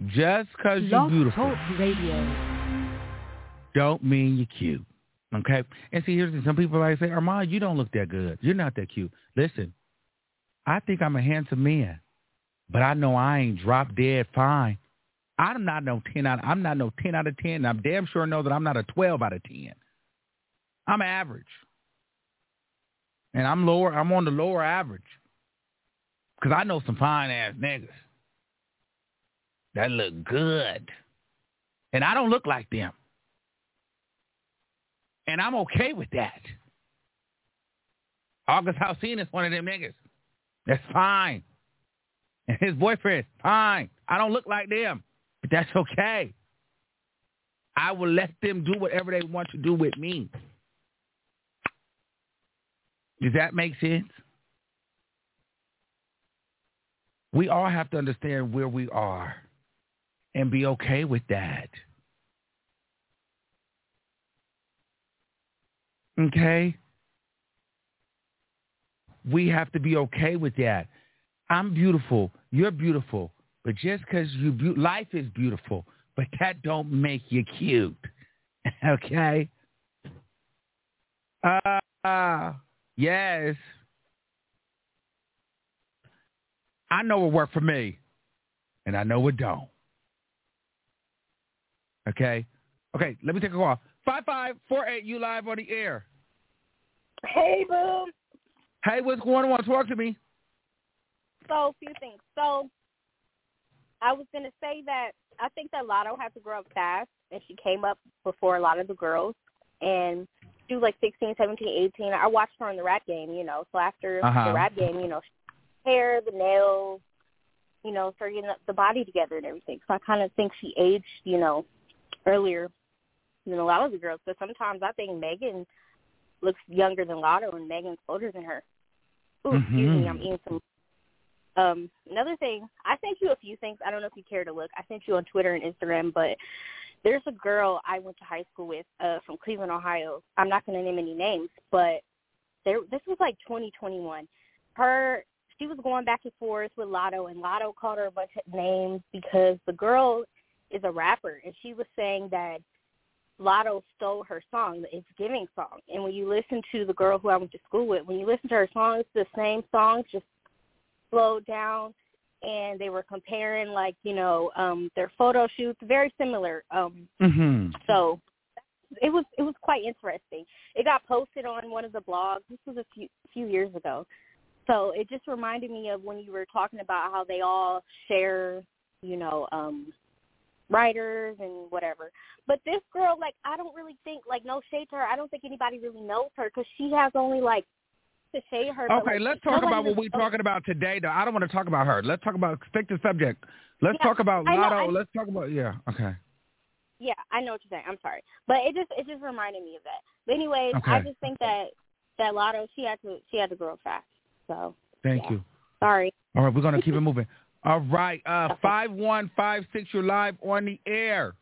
Just because you're beautiful Talk Radio. don't mean you're cute. Okay? And see, here's the thing. Some people like say, Armand, you don't look that good. You're not that cute. Listen, I think I'm a handsome man, but I know I ain't drop dead fine. I'm not no 10 out of 10. And I'm damn sure know that I'm not a 12 out of 10. I'm average. And I'm on the lower average. Because I know some fine-ass niggas that look good. And I don't look like them. And I'm okay with that. August Alsina is one of them niggas. That's fine. And his boyfriend, fine. I don't look like them. But that's okay. I will let them do whatever they want to do with me. Does that make sense? We all have to understand where we are and be okay with that. Okay? We have to be okay with that. I'm beautiful. You're beautiful. But just because life is beautiful, but that don't make you cute. Okay? Yes. I know what worked for me, and I know what don't. Okay? Okay, let me take a call. 5548, you live on the air. Hey, boo. Hey, what's going on? Talk to me. So, a few things. So, I was going to say that I think that Lotto had to grow up fast, and she came up before a lot of the girls. And she was like 16, 17, 18. I watched her in the rap game, So after the rap game, hair, the nails, started getting the body together and everything. So I kind of think she aged, earlier than a lot of the girls. But sometimes I think Megan looks younger than Lotto, and Megan's older than her. Ooh, excuse me, I'm eating some. Another thing, I sent you a few things. I don't know if you care to look. I sent you on Twitter and Instagram, but there's a girl I went to high school with from Cleveland, Ohio. I'm not going to name any names, but this was like 2021. She was going back and forth with Lotto, and Lotto called her a bunch of names because the girl is a rapper, and she was saying that Lotto stole her song, the It's Giving song. And when you listen to the girl who I went to school with, when you listen to her songs, the same songs, just slowed down, and they were comparing, their photo shoots, very similar. So it was quite interesting. It got posted on one of the blogs. This was a few years ago. So it just reminded me of when you were talking about how they all share, writers and whatever. But this girl, I don't really think, no shade to her. I don't think anybody really knows her because she has only, to shade her. Okay, let's talk about what we're talking about today, though. I don't want to talk about her. Let's talk about, stick to subject. Let's talk about Lotto. Let's talk about, okay. Yeah, I know what you're saying. I'm sorry. But it just reminded me of that. But anyways, okay. I just think that Lotto, she had to grow fast. So Thank you. Sorry. All right, we're going to keep it moving. All right, 5156, you're live on the air.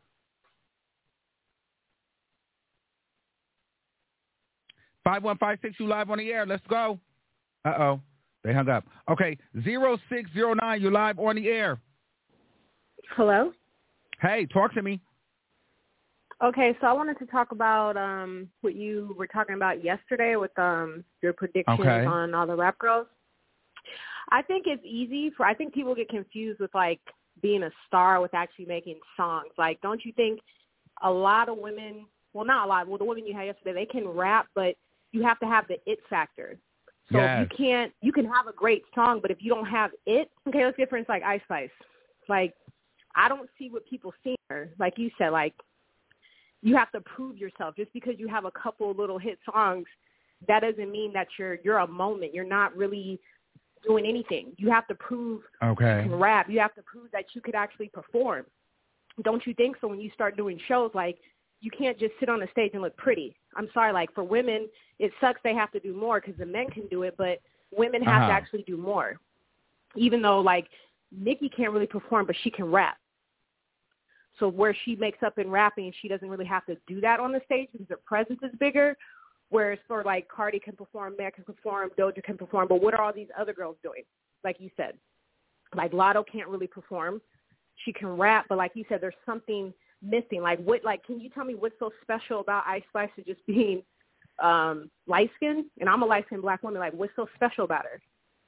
You live on the air. Let's go. Uh-oh. They hung up. Okay, 0609, you're live on the air. Hello? Hey, talk to me. Okay, so I wanted to talk about what you were talking about yesterday with your predictions on all the rap girls. I think it's easy I think people get confused with, being a star with actually making songs. Don't you think a lot of women, well, not a lot, the women you had yesterday, they can rap, but you have to have the it factor. So yes. You can have a great song, but if you don't have it, okay, let's get for instance, Ice Spice. I don't see what people see in her. Like you said, you have to prove yourself. Just because you have a couple little hit songs, that doesn't mean that you're a moment. You're not really doing anything. You have to prove you can rap. You have to prove that you could actually perform. Don't you think so? When you start doing shows, you can't just sit on the stage and look pretty. I'm sorry, for women, it sucks they have to do more because the men can do it, but women have to actually do more. Even though, Nicki can't really perform, but she can rap. So where she makes up in rapping, she doesn't really have to do that on the stage because her presence is bigger. Whereas for Cardi can perform, Meg can perform, Doja can perform, but what are all these other girls doing? Like you said, Lotto can't really perform. she can rap, but like you said, there's something missing. Like what? Like, can you tell me what's so special about Ice Spice to just being light skinned? And I'm a light skinned black woman. Like, what's so special about her?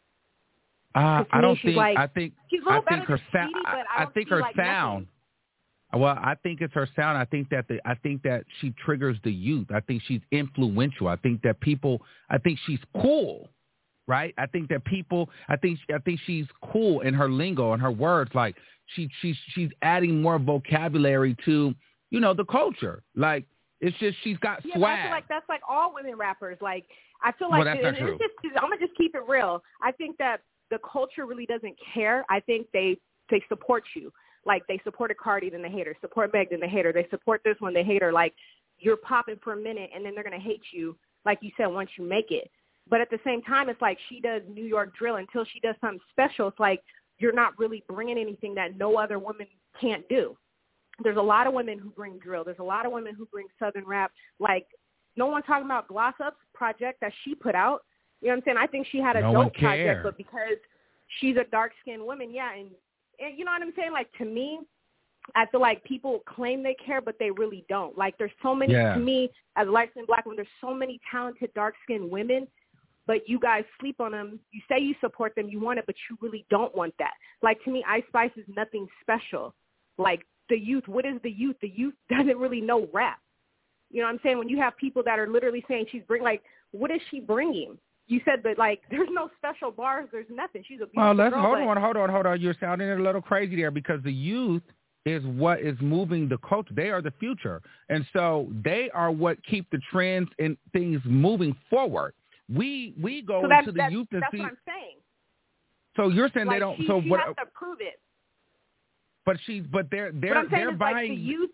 I don't think. Like, I think. She's a little I think better her than sound. Speedy, but I think her like sound. nothing. Well, I think it's her sound. I think that she triggers the youth. I think she's influential. I think that people. I think she's cool, right? I think that people. I think she's cool in her lingo and her words. Like she's adding more vocabulary to the culture. Like it's just she's got swag. But I feel like that's like all women rappers. Like I feel like that's not true. I'm gonna just keep it real. I think that the culture really doesn't care. I think they support you. Like, they supported Cardi, then they hate her. Support Meg, then they hate her. They support this one, they hate her. Like, you're popping for a minute, and then they're going to hate you, like you said, once you make it. But at the same time, it's like she does New York drill until she does something special. It's like you're not really bringing anything that no other woman can't do. There's a lot of women who bring drill. There's a lot of women who bring Southern rap. Like, no one's talking about Gloss Up's project that she put out. You know what I'm saying? I think she had a dope project, but because she's a dark-skinned woman, and you know what I'm saying? Like, to me, I feel like people claim they care, but they really don't. Like, there's so many, to me, as a light-skinned black woman, there's so many talented dark-skinned women, but you guys sleep on them. You say you support them, you want it, but you really don't want that. Like, to me, Ice Spice is nothing special. Like, the youth, what is the youth? The youth doesn't really know rap. You know what I'm saying? When you have people that are literally saying what is she bringing? You said that, like, there's no special bars. There's nothing. She's a beautiful girl. Hold on. You're sounding a little crazy there because the youth is what is moving the culture. They are the future. And so they are what keep the trends and things moving forward. We go into the youth and see. That's what I'm saying. So you're saying like they don't. She so what? Has to prove it. But they're buying. Like the youth.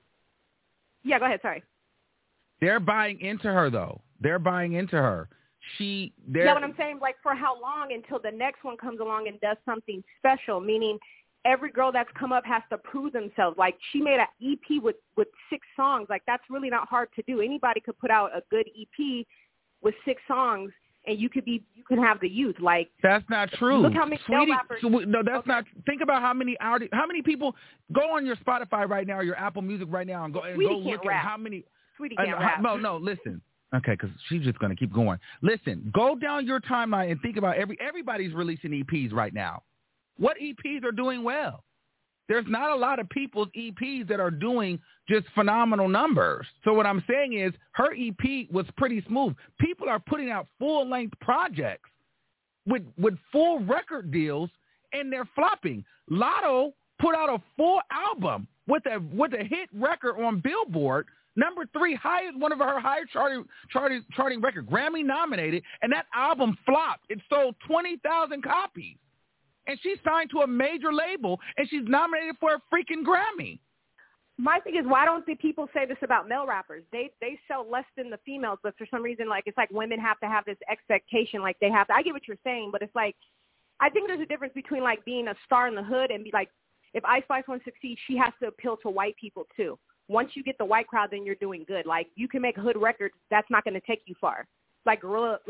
Yeah, go ahead. Sorry. They're buying into her though. They're buying into her. Yeah, what I'm saying, like, for how long until the next one comes along and does something special, meaning every girl that's come up has to prove themselves. Like, she made an EP with 6 songs. Like, that's really not hard to do. Anybody could put out a good EP with 6 songs, and you can have the youth. Like, that's not true. Look how many rappers. No, that's not. Think about how many people go on your Spotify right now or your Apple Music right now and go look at how many. Sweetie can't rap. No, listen. Okay, because she's just going to keep going. Listen, go down your timeline and think about everybody's releasing EPs right now. What EPs are doing well? There's not a lot of people's EPs that are doing just phenomenal numbers. So what I'm saying is her EP was pretty smooth. People are putting out full-length projects with full record deals, and they're flopping. Lotto put out a full album with a hit record on Billboard, number 3 highest, one of her higher charting record, Grammy nominated, and that album flopped. It sold 20,000 copies. And she's signed to a major label, and she's nominated for a freaking Grammy. My thing is, why don't the people say this about male rappers? They sell less than the females, but for some reason, like, it's like women have to have this expectation, like they have to. I get what you're saying, but it's like, I think there's a difference between, like, being a star in the hood and be like, if Ice Spice wants to succeed, she has to appeal to white people too. Once you get the white crowd, then you're doing good. Like, you can make hood records. That's not going to take you far. Like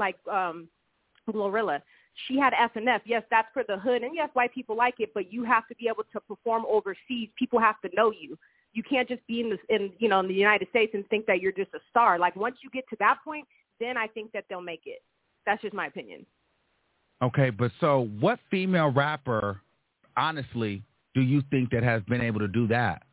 Glorilla. She had F&F. Yes, that's for the hood. And yes, white people like it, but you have to be able to perform overseas. People have to know you. You can't just be in the United States and think that you're just a star. Like, once you get to that point, then I think that they'll make it. That's just my opinion. Okay, but so what female rapper, honestly, do you think that has been able to do that?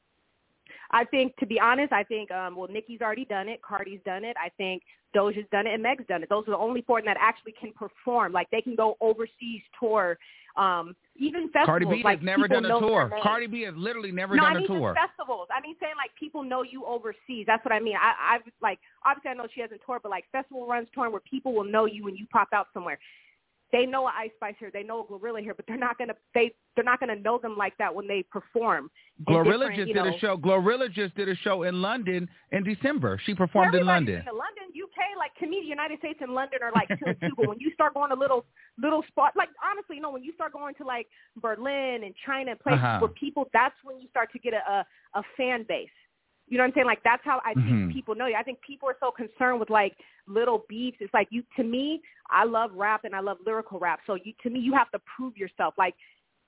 I think, to be honest, Nicki's already done it. Cardi's done it. I think Doja's done it, and Meg's done it. Those are the only 4 that actually can perform. Like, they can go overseas tour, even festivals. Cardi B like, has never done a tour. Cardi B has literally never done a tour. No, I mean festivals. I mean, saying, like, people know you overseas. That's what I mean. I've like, obviously I know she hasn't toured, but, like, festival runs touring where people will know you when you pop out somewhere. They know an Ice Spice here, they know a Glorilla here, but they're not gonna know them like that when they perform. Glorilla just did a show. Glorilla just did a show in London in December. She performed in London. In London, UK, like, to me, the United States and London are like 2 and 2. But when you start going to little spots, like, honestly, when you start going to, like, Berlin and China and places where people, that's when you start to get a fan base. You know what I'm saying? Like, that's how I think people know you. I think people are so concerned with, like, little beefs. It's like, to me, I love rap and I love lyrical rap. So to me, you have to prove yourself. Like,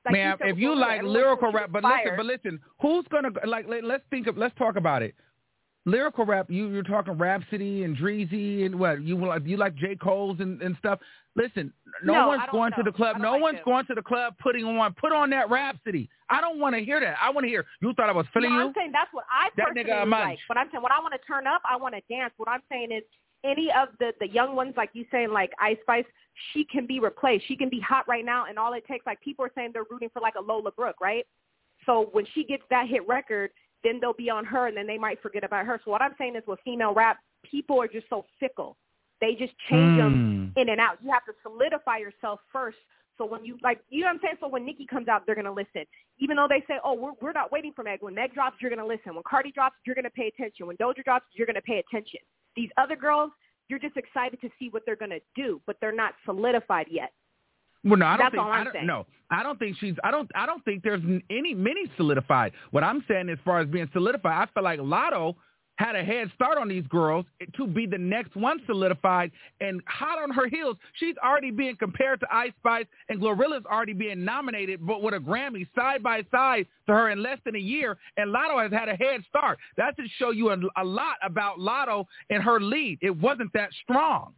like Man, if you like lyrical rap, but listen, who's gonna like? Let's talk about it. Lyrical rap, you're talking Rhapsody and Dreezy and what you like J. Cole's and stuff. Listen, no one's going to the club. No one's going to the club put on that Rhapsody. I don't want to hear that. I want to hear you thought I was feeling you. I'm saying that's what I personally like. But I'm saying when I want to turn up, I want to dance. What I'm saying is any of the young ones, like you saying, like Ice Spice, she can be replaced. She can be hot right now, and all it takes, like people are saying they're rooting for like a Lola Brooke, right? So when she gets that hit record, then they'll be on her, and then they might forget about her. So what I'm saying is with female rap, people are just so fickle. They just change them in and out. You have to solidify yourself first. So when you, like, you know what I'm saying? So when Nicki comes out, they're going to listen. Even though they say, oh, we're not waiting for Meg. When Meg drops, you're going to listen. When Cardi drops, you're going to pay attention. When Doja drops, you're going to pay attention. These other girls, you're just excited to see what they're going to do, but they're not solidified yet. Well, no, I don't think there's many solidified. What I'm saying as far as being solidified, I feel like Lotto had a head start on these girls to be the next one solidified and hot on her heels. She's already being compared to Ice Spice, and Glorilla's already being nominated, but with a Grammy side by side to her in less than a year, and Lotto has had a head start. That should show you a lot about Lotto and her lead. It wasn't that strong.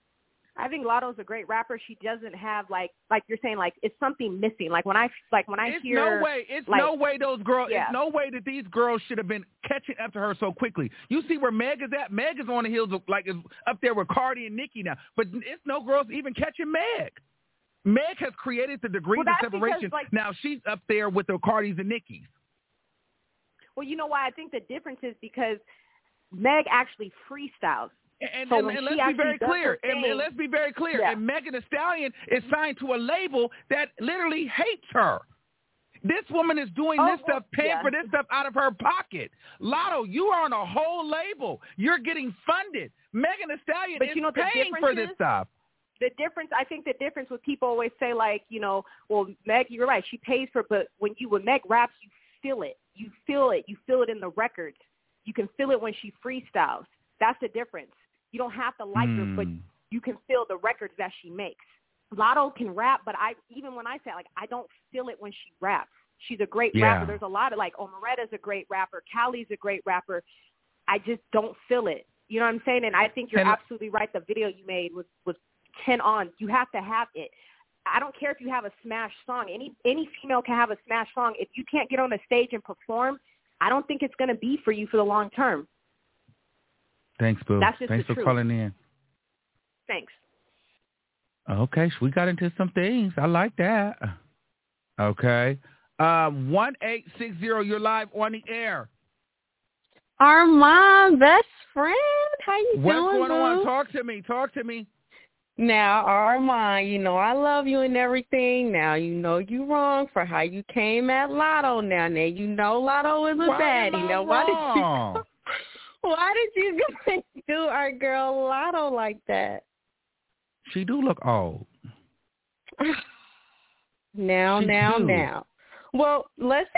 I think Lotto's a great rapper. She doesn't have like you're saying, like it's something missing. Like when I hear, no way those girls. Yeah. It's no way that these girls should have been catching up to her so quickly. You see where Meg is at. Meg is on the heels of is up there with Cardi and Nicki now, but it's no girls even catching Meg. Meg has created the degrees of separation. Because, now she's up there with the Cardis and Nickis. Well, you know why I think the difference is because Meg actually freestyles. And let's be very clear. And let's be very clear. Yeah. And Megan Thee Stallion is signed to a label that literally hates her. This woman is doing this stuff, paying for this stuff out of her pocket. Lotto, you are on a whole label. You're getting funded. Megan Thee Stallion is paying for this stuff. The difference, I think the difference with people always say, like, you know, well, Meg, you're right. She pays for, but when Meg raps, you feel it. You feel it. You feel it in the records. You can feel it when she freestyles. That's the difference. You don't have to like her, but you can feel the records that she makes. Lotto can rap, but even when I say, like, I don't feel it when she raps. She's a great rapper. There's a lot of, like, Omeretta's a great rapper. Callie's a great rapper. I just don't feel it. You know what I'm saying? And I think you're absolutely right. The video you made was 10 on. You have to have it. I don't care if you have a smash song. Any female can have a smash song. If you can't get on the stage and perform, I don't think it's going to be for you for the long term. Thanks, Boo. Thanks for calling in. Thanks. Okay, we got into some things. I like that. Okay. 1860, you're live on the air. Armand, best friend. How you doing, What's going on? Boo? Talk to me. Now, Armand, you know I love you and everything. Now, you know you wrong for how you came at Lotto. Now you know Lotto is a baddie. Now, why did you do our girl Lotto like that? She do look old. Now. Well, let's.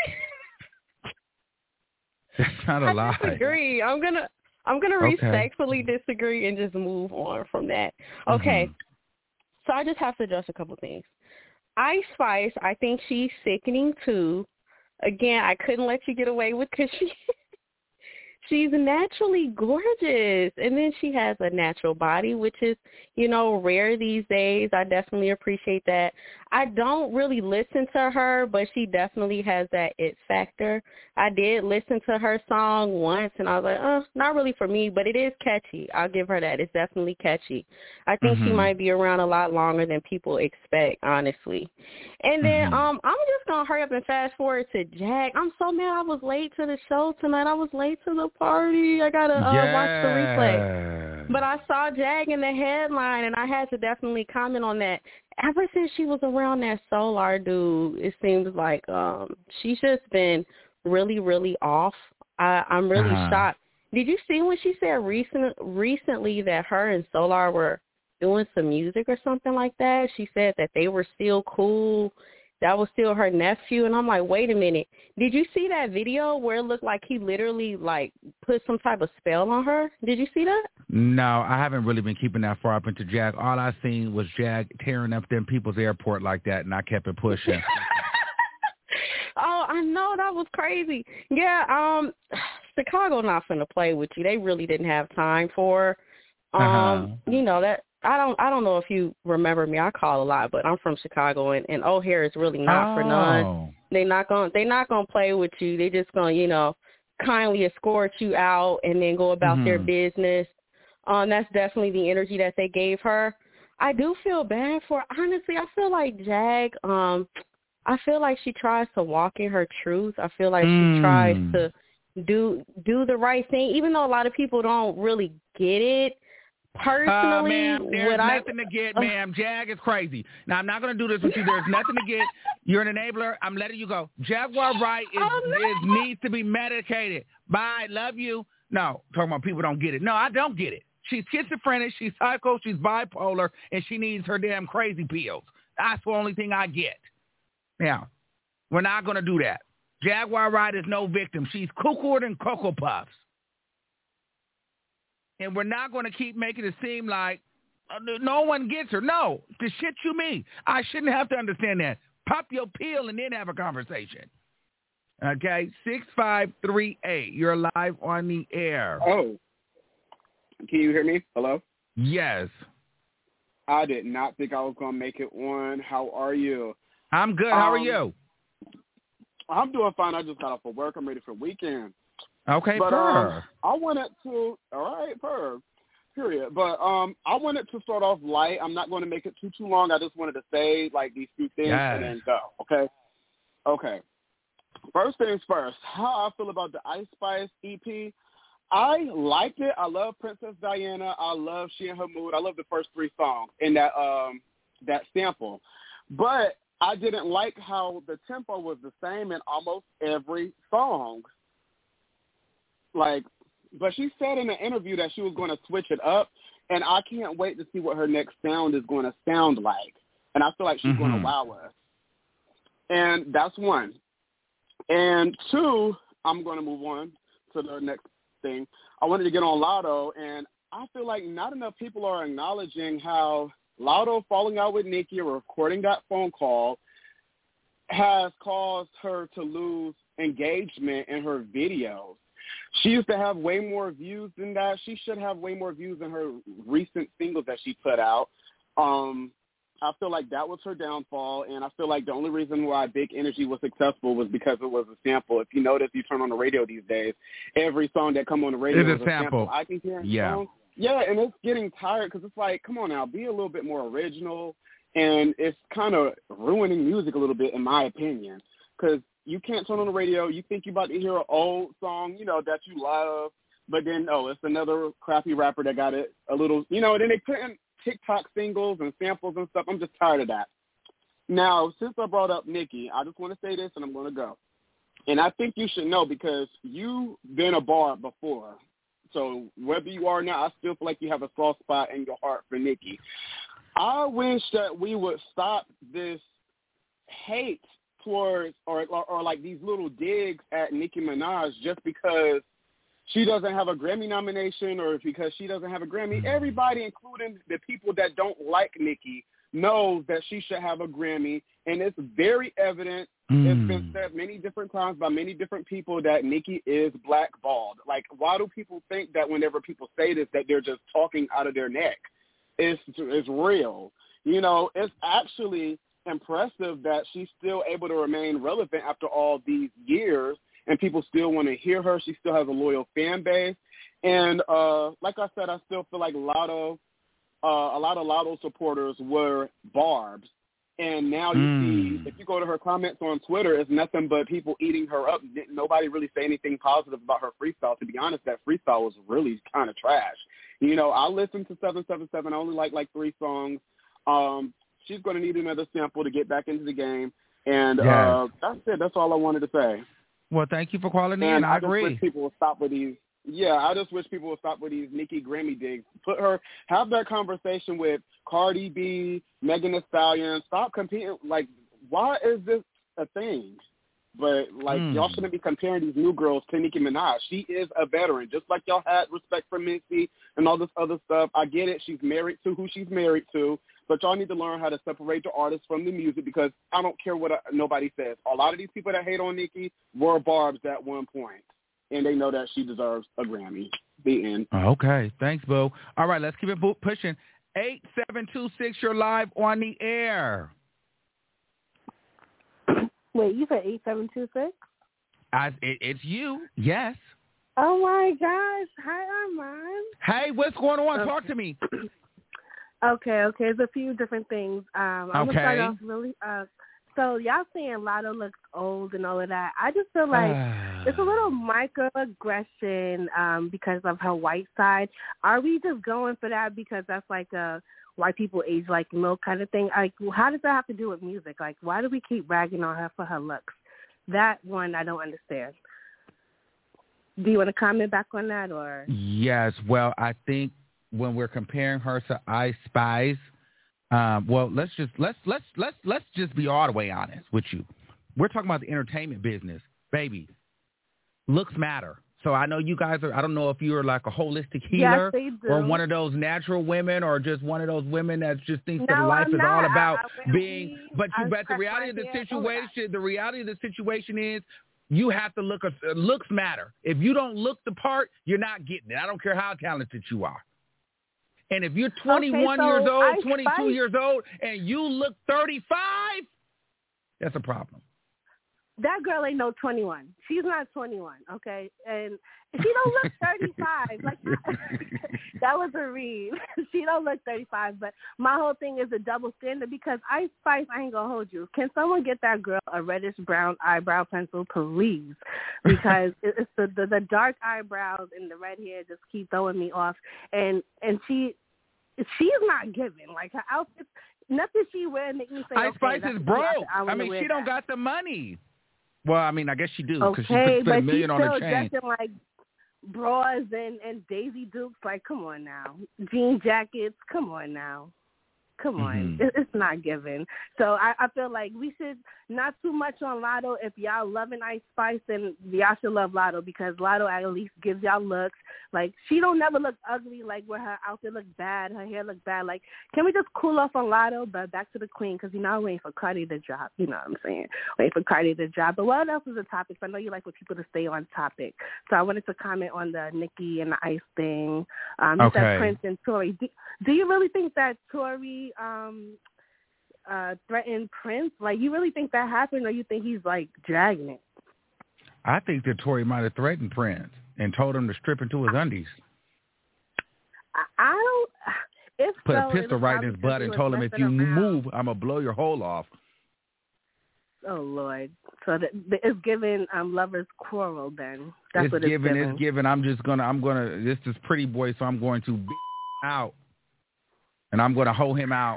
That's not a lie. I disagree. I'm gonna respectfully disagree and just move on from that. Okay. Mm-hmm. So I just have to address a couple things. Ice Spice, I think she's sickening too. Again, I couldn't let you get away with because she's naturally gorgeous, and then she has a natural body, which is, you know, rare these days. I definitely appreciate that. I don't really listen to her, but she definitely has that it factor. I did listen to her song once, and I was like, not really for me, but it is catchy. I'll give her that. It's definitely catchy. I think she might be around a lot longer than people expect, honestly. And then I'm just going to hurry up and fast forward to Jag. I'm so mad I was late to the show tonight. I was late to the party. I got to watch the replay. But I saw Jag in the headline, and I had to definitely comment on that. Ever since she was around that Solar dude, it seems like she's just been really, really off. I'm really shocked. Did you see when she said recently that her and Solar were doing some music or something like that? She said that they were still cool. That was still her nephew. And I'm like, wait a minute. Did you see that video where it looked like he literally, like, put some type of spell on her? Did you see that? No, I haven't really been keeping that far up into Jag. All I seen was Jag tearing up them people's airport like that, and I kept it pushing. Oh, I know, that was crazy. Yeah, Chicago not finna play with you. They really didn't have time for. You know that I don't know if you remember me. I call a lot, but I'm from Chicago, and O'Hare is really not for none. They're not gonna play with you. They just gonna kindly escort you out and then go about their business. That's definitely the energy that they gave her. I do feel bad for, honestly, I feel like Jag, I feel like she tries to walk in her truth. I feel like she tries to do the right thing, even though a lot of people don't really get it. Personally, ma'am, there's nothing to get, ma'am. Jag is crazy. Now, I'm not going to do this with you. There's nothing to get. You're an enabler. I'm letting you go. Jaguar Wright needs to be medicated. Bye. Love you. No, talking about people don't get it. No, I don't get it. She's schizophrenic. She's psycho. She's bipolar, and she needs her damn crazy pills. That's the only thing I get. Now, we're not going to do that. Jaguar Wright is no victim. She's cuckooed and Cocoa Puffs. And we're not going to keep making it seem like no one gets her. No, the shit you mean. I shouldn't have to understand that. Pop your pill and then have a conversation. Okay, 6538. You're live on the air. Oh, can you hear me? Hello? Yes. I did not think I was going to make it on. How are you? I'm good. How are you? I'm doing fine. I just got off of work. I'm ready for the weekend. Okay, but purr. I wanted to, all right, purr, period. But I wanted to start off light. I'm not going to make it too long. I just wanted to say, like, these few things and then go, okay? Okay. First things first, how I feel about the Ice Spice EP. I liked it. I love Princess Diana. I love She and Her Mood. I love the first 3 songs in that sample. But I didn't like how the tempo was the same in almost every song. Like, but she said in an interview that she was going to switch it up, and I can't wait to see what her next sound is going to sound like. And I feel like she's going to wow us. And that's one. And 2, I'm going to move on to the next thing. I wanted to get on Latto, and I feel like not enough people are acknowledging how Latto falling out with Nicki or recording that phone call has caused her to lose engagement in her videos. She used to have way more views than that. She should have way more views than her recent singles that she put out. I feel like that was her downfall, and I feel like the only reason why Big Energy was successful was because it was a sample. If you notice, you turn on the radio these days, every song that come on the radio is a sample. I can hear songs. Yeah, and it's getting tired because it's like, come on now, be a little bit more original, and it's kind of ruining music a little bit, in my opinion, because you can't turn on the radio. You think you're about to hear an old song, that you love, but then, it's another crappy rapper that got it a little, and then they put in TikTok singles and samples and stuff. I'm just tired of that. Now, since I brought up Nicki, I just want to say this, and I'm going to go. And I think you should know because you've been a bar before. So whether you are now, I still feel like you have a soft spot in your heart for Nicki. I wish that we would stop this hate towards or like these little digs at Nicki Minaj just because she doesn't have a Grammy nomination or because she doesn't have a Grammy. Everybody, including the people that don't like Nicki, knows that she should have a Grammy, and it's very evident. It's been said many different times by many different people that Nicki is blackballed. Like, why do people think that whenever people say this that they're just talking out of their neck? It's real. It's actually impressive that she's still able to remain relevant after all these years, and people still want to hear her. She still has a loyal fan base. And like I said, I still feel like a lot of Latto supporters were barbs. And now you see, if you go to her comments on Twitter, it's nothing but people eating her up. Nobody really say anything positive about her freestyle. To be honest, that freestyle was really kind of trash. I listened to 777. I only like 3 songs. She's going to need another sample to get back into the game. And that's it. That's all I wanted to say. Well, thank you for calling in. I agree. I just wish people would stop with these. Yeah, I just wish people would stop with these Nicki Grammy digs. Have that conversation with Cardi B, Megan Thee Stallion. Stop competing. Like, why is this a thing? But, y'all shouldn't be comparing these new girls to Nicki Minaj. She is a veteran. Just like y'all had respect for Missy and all this other stuff. I get it. She's married to who she's married to. But y'all need to learn how to separate the artist from the music, because I don't care what nobody says. A lot of these people that hate on Nicki were Barb's at one point, and they know that she deserves a Grammy. The end. Okay. Thanks, Bo. All right, let's keep it pushing. 8726, you're live on the air. Wait, you said 8726? It's you. Yes. Oh, my gosh. Hi, Armand. Hey, what's going on? Okay. Talk to me. Okay. There's a few different things. I'm going to start off really so y'all saying Latto looks old and all of that. I just feel like it's a little microaggression because of her white side. Are we just going for that because that's like a white people age like milk kind of thing? Like, how does that have to do with music? Like, why do we keep ragging on her for her looks? That one I don't understand. Do you want to comment back on that, or? Yes. Well, I think when we're comparing her to Ice Spice, well, let's just be all the way honest with you. We're talking about the entertainment business, baby. Looks matter. So I know you guys are. I don't know if you're like a holistic healer, or one of those natural women, or just one of those women that just thinks that life is all about being. But the reality of the situation is, you have to look. Looks matter. If you don't look the part, you're not getting it. I don't care how talented you are. And if you're 21 years old, 22 years old, and you look 35, that's a problem. That girl ain't no 21. She's not 21, okay? And she don't look 35. Like that was a read. She don't look 35. But my whole thing is a double standard because Ice Spice, I ain't gonna hold you. Can someone get that girl a reddish brown eyebrow pencil, please? Because it's the dark eyebrows and the red hair just keep throwing me off. And she's not giving. Like her outfits, nothing she wear make me say, Ice Spice is broke. I mean, she don't got the money. Well, I mean, I guess she do because she spent $1 million on her chain. Okay, but she's still dressing like bras and Daisy Dukes. Like, come on now. Jean jackets. Come on now. Come on. It's not given. So I feel like we should not too much on Latto. If y'all loving Ice Spice, then y'all should love Latto because Latto at least gives y'all looks. Like, she don't never look ugly, like where her outfit look bad, her hair look bad. Like, can we just cool off on Latto? But back to the queen because, you know, I'm waiting for Cardi to drop. You know what I'm saying? Waiting for Cardi to drop. But what else is the topic? I know you like for people to stay on topic. So I wanted to comment on the Nicki and the Ice thing. You said Prince and Tory. Do you really think that Tory threatened Prince? Like, you really think that happened, or you think he's like dragging it? I think that Tory might have threatened Prince and told him to strip into his undies. I don't. If put a pistol right in his butt and told him, if you move, I'm gonna blow your hole off. Oh Lord! So it's giving lovers quarrel. Then that's what it's giving. It's giving. I'm gonna. This is Pretty Boy, so I'm going to be out, and I'm gonna hold him out.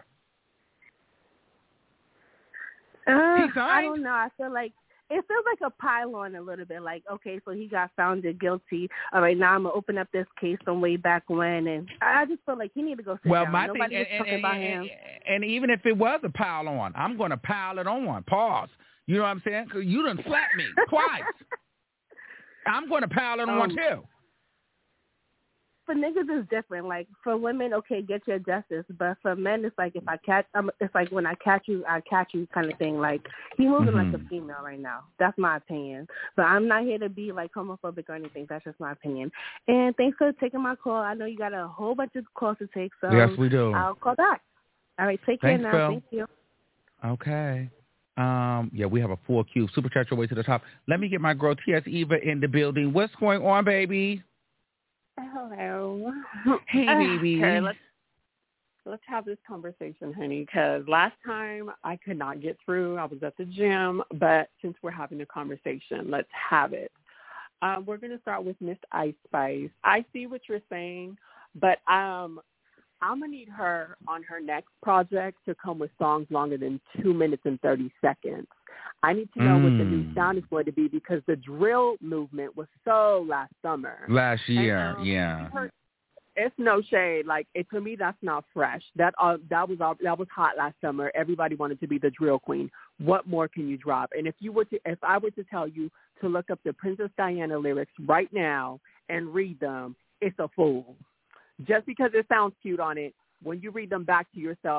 I don't know. I feel like it feels like a pile-on a little bit. Like, okay, so he got found guilty. All right, now I'm gonna open up this case from way back when, and I just feel like he need to go sit down. My Nobody was talking about him. And even if it was a pile-on, I'm gonna pile it on. Pause. You know what I'm saying? 'Cause you done slapped me twice. I'm gonna pile it on too. For niggas, it's different. Like, for women, okay, get your justice. But for men, it's like, if I catch, it's like when I catch you kind of thing. Like, he moving like a female right now. That's my opinion. But I'm not here to be, like, homophobic or anything. That's just my opinion. And thanks for taking my call. I know you got a whole bunch of calls to take, so yes, we do. I'll call back. All right, take care now. Phil. Thank you. Okay. Yeah, we have a full queue. Super chat your way to the top. Let me get my girl T.S. Eva in the building. What's going on, baby? Hello. Hey, baby. Okay, let's have this conversation, honey, because last time I could not get through. I was at the gym, but since we're having a conversation, let's have it. We're going to start with Miss Ice Spice. I see what you're saying, but I'm going to need her on her next project to come with songs longer than 2 minutes and 30 seconds. I need to know what the new sound is going to be because the drill movement was so last summer. Last year, yeah. It's no shade. Like, to me, that's not fresh. That was hot last summer. Everybody wanted to be the drill queen. What more can you drop? And if I were to tell you to look up the Princess Diana lyrics right now and read them, it's a fool. Just because it sounds cute on it, when you read them back to yourself,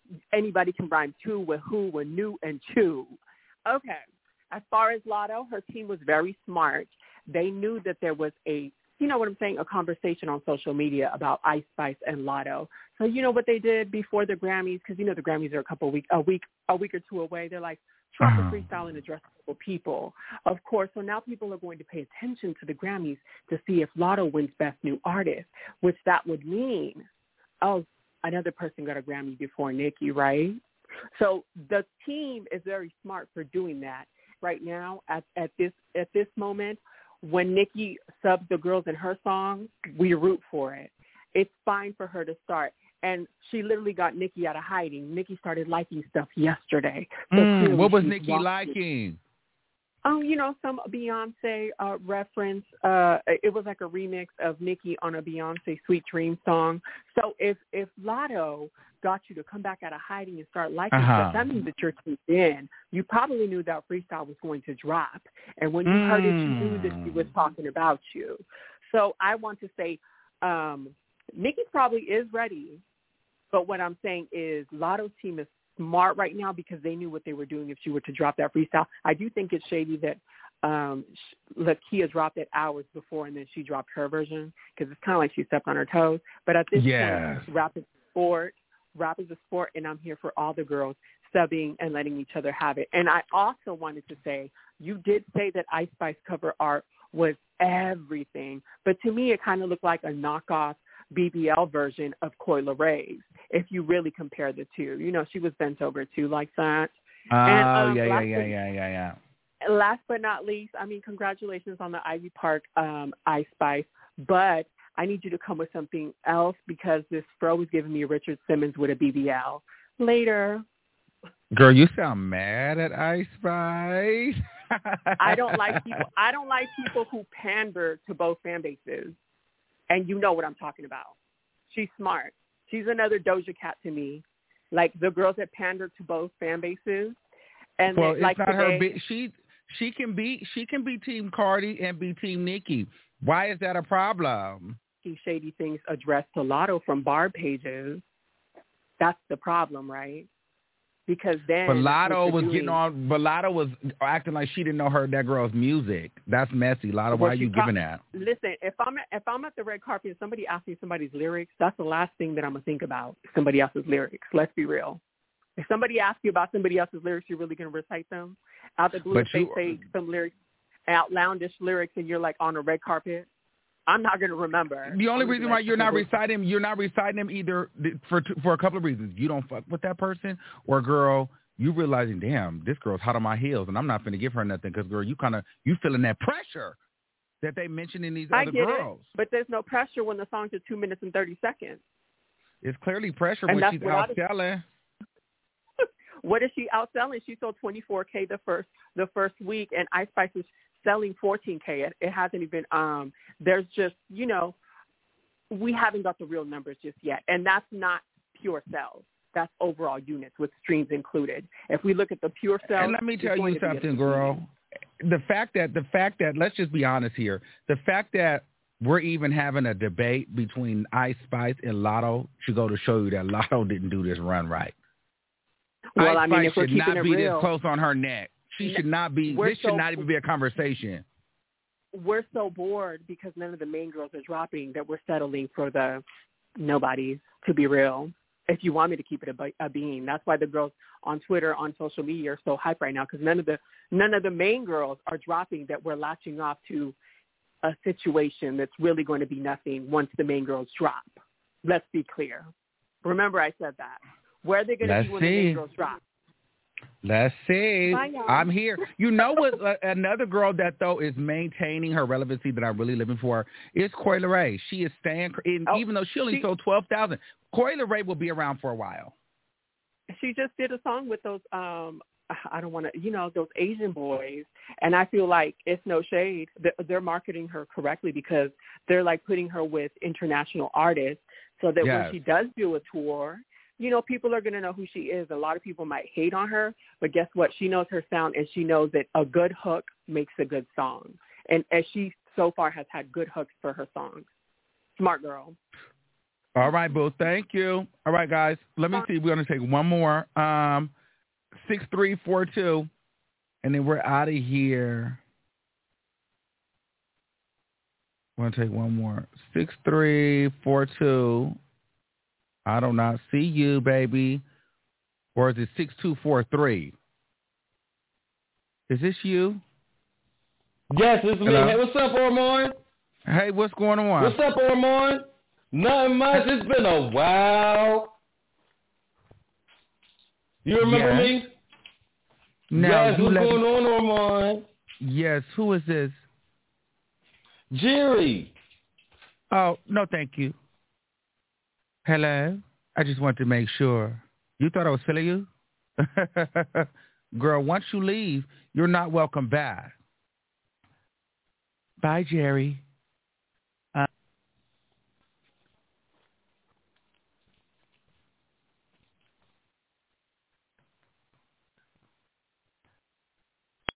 anybody can rhyme too with who, with new and chew. Okay. As far as Lotto, her team was very smart. They knew that there was a conversation on social media about Ice Spice and Lotto. So you know what they did before the Grammys, because the Grammys are a week or two away. They're like, drop a freestyle and address couple people. Of course, so now people are going to pay attention to the Grammys to see if Lotto wins Best New Artist, which that would mean, another person got a Grammy before Nicki, right? So the team is very smart for doing that. Right now, at this moment, when Nicki subs the girls in her song, we root for it. It's fine for her to start. And she literally got Nicki out of hiding. Nicki started liking stuff yesterday. So what was Nicki liking? Some Beyonce reference. It was like a remix of Nicki on a Beyonce Sweet Dream song. So if Lotto got you to come back out of hiding and start liking stuff, that means that you're tuned in. You probably knew that freestyle was going to drop. And when you heard it, you knew that she was talking about you. So I want to say Nicki probably is ready. But what I'm saying is Lotto's team is smart right now because they knew what they were doing if she were to drop that freestyle. I do think it's shady that Lakia dropped it hours before and then she dropped her version because it's kind of like she stepped on her toes. But at this point, rap is a sport, and I'm here for all the girls subbing and letting each other have it. And I also wanted to say, you did say that Ice Spice cover art was everything, but to me it kind of looked like a knockoff BBL version of Coi Leray. If you really compare the two, she was bent over too like that. Yeah. Last but not least, congratulations on the Ivy Park Ice Spice, but I need you to come with something else because this fro is giving me a Richard Simmons with a BBL. Later. Girl, you sound mad at Ice Spice. I don't like people who pander to both fan bases. And you know what I'm talking about. She's smart. She's another Doja Cat to me. Like the girls that pander to both fan bases. And well, it's like not today, her. She can be Team Cardi and be Team Nicki. Why is that a problem? Shady things addressed to Lotto from bar pages. That's the problem, right? Because then But Lotto was acting like she didn't know that girl's music. That's messy. Lotto, why are you giving that? Listen, if I'm at the red carpet and somebody asks me somebody's lyrics, that's the last thing that I'm gonna think about. Somebody else's lyrics. Let's be real. If somebody asks you about somebody else's lyrics, you're really gonna recite them out the blue. If they say some lyrics, outlandish lyrics, and you're like on a red carpet, I'm not going to remember. The only reason why you're not reciting them either for a couple of reasons. You don't fuck with that person, or girl, you realizing, damn, this girl's hot on my heels, and I'm not going to give her nothing because, girl, you feeling that pressure that they mentioned in these other girls. But there's no pressure when the song's at 2 minutes and 30 seconds. It's clearly pressure when she's outselling. What is she outselling? She sold 24K the first week, and Ice Spice is selling 14K. It hasn't even, there's just, we haven't got the real numbers just yet. And that's not pure sales. That's overall units with streams included. If we look at the pure sales. And let me tell you something, girl. The fact that, let's just be honest here. The fact that we're even having a debate between Ice Spice and Lotto should go to show you that Lotto didn't do this run right. Well, Ice Spice if we're should not be real, this close on her neck. She should not be. This should not even be a conversation. We're so bored because none of the main girls are dropping that we're settling for the nobodies, to be real. If you want me to keep it a bean, that's why the girls on Twitter, on social media are so hyped right now because none of the main girls are dropping that we're latching off to a situation that's really going to be nothing once the main girls drop. Let's be clear. Remember I said that. Where are they going to be when the main girls drop? Let's see. Bye, I'm here. You know what? Another girl that, though, is maintaining her relevancy that I'm really living for is Coi Leray. She is staying, even though she only sold 12,000. Coi Leray will be around for a while. She just did a song with those, I don't want to, those Asian boys. And I feel like it's no shade. They're marketing her correctly because they're like putting her with international artists so that when she does do a tour, people are going to know who she is. A lot of people might hate on her, but guess what? She knows her sound, and she knows that a good hook makes a good song. And as she so far has had good hooks for her songs. Smart girl. All right, boo. Thank you. All right, guys. Let me see. We're going to take one more. 6342, and then we're out of here. We're going to take one more. 6342. I do not see you, baby. Or is it 6243? Is this you? Yes, it's me. Hello? Hey, what's up, Ormond? Hey, what's going on? What's up, Ormond? Nothing much. It's been a while. You remember me? No, yes, what's going on, Ormond? Yes, who is this? Jerry. Oh, no, thank you. Hello? I just wanted to make sure. You thought I was silly you? Girl, once you leave, you're not welcome back. Bye, Jerry.